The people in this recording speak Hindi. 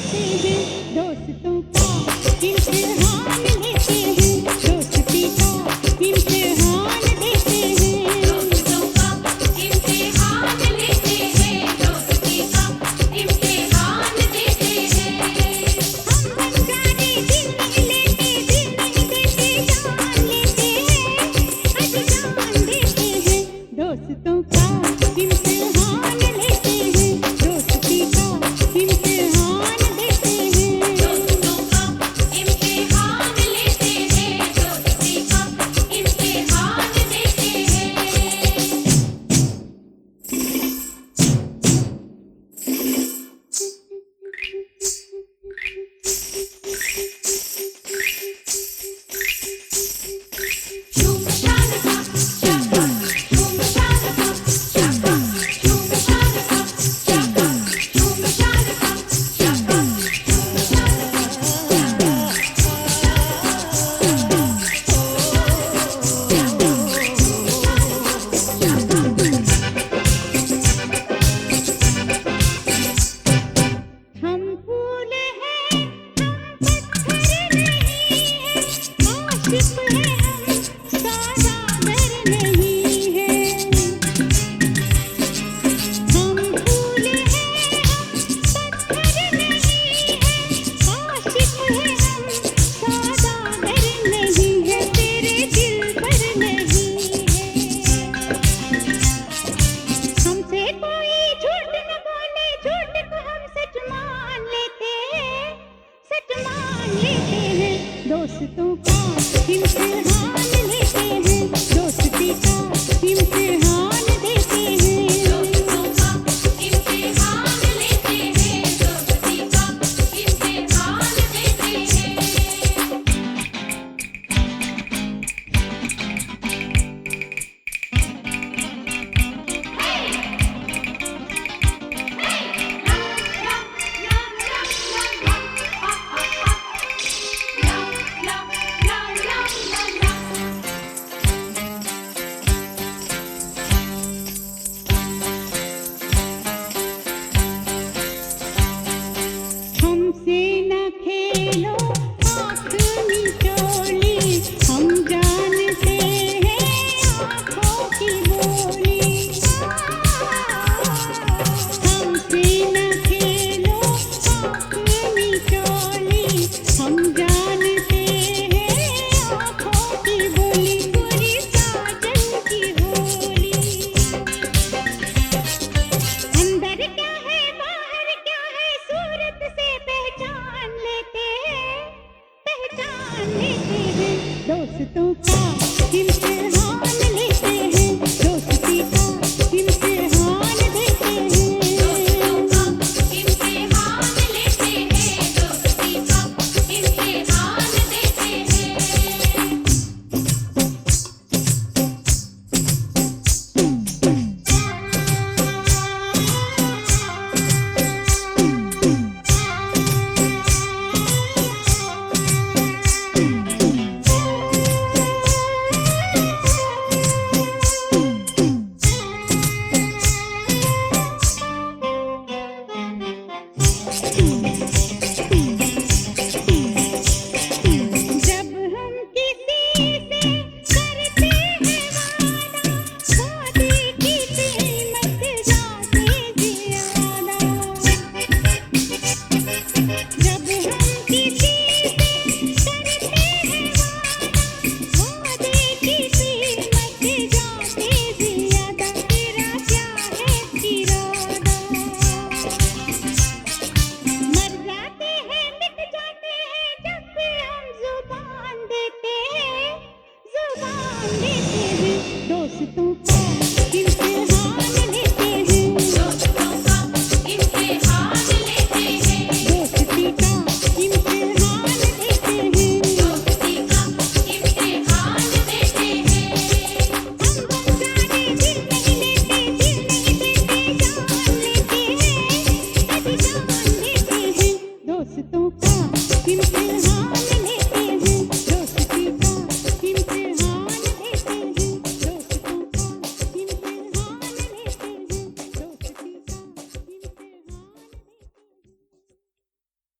लेते हैं, दोस्तों का इम्तिहान लेते हैं, दोस्ती का इम्तिहान लेते हैं, दोस्तों का इम्तिहान लेते हैं, दोस्ती का इम्तिहान लेते हैं। हम अनजाने दिल नहीं लेते, दिल नहीं देते, जान लेते हैं, आज जान देते हैं, दोस्तों का इम्तिहान लेते हैं, दोस्ती का इम्तिहान लेते हैं, दोस्तों का इम्तिहान लेते हैं, दोस्ती का इम्तिहान लेते हैं। झूम शानका शाका, झूम शानका शाका, झूम शानका शाका, झूम शानका शाका, झूम हम फूल हैं, हम पत्थर नहीं हैं, आशिक हैं हम, सौदागर नहीं हैं। हम फूल हैं, हम पत्थर नहीं हैं, आशिक हैं हम, सौदागर नहीं हैं, तेरे दिल पर नहीं है। हमसे कोई झूठ न बोले, झूठ को हम सच मान लेते हैं, सच मान लेते हैं, दोस्तों का इम्तिहान लेते हैं, दोस्ती का इम्तिहान देते हैं, दोस्तों का इम्तिहान लेते हैं, दोस्ती का इम्तिहान देते हैं। हमसे न खेलो आँख मिचोली, हम जानते हैं आँखों की बोली। हमसे न खेलो आँख मिचोली, हम जानते हैं आँखों की बोली, पूरी साजन की होली। अंदर क्या है बाहर क्या है, सूरत से पहचान लेते हैं, दोस्तों का इम्तिहान